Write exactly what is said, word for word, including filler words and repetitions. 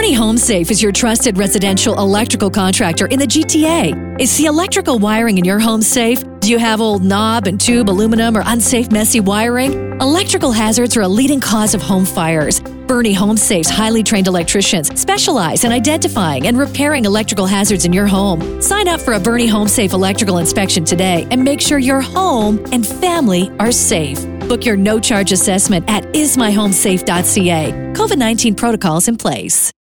Bernie Home Safe is your trusted residential electrical contractor in the G T A. Is the electrical wiring in your home safe? Do you have old knob and tube aluminum or unsafe messy wiring? Electrical hazards are a leading cause of home fires. Bernie Home Safe's highly trained electricians specialize in identifying and repairing electrical hazards in your home. Sign up for a Bernie Home Safe electrical inspection today and make sure your home and family are safe. Book your no-charge assessment at is my home safe dot c a. COVID nineteen protocols in place.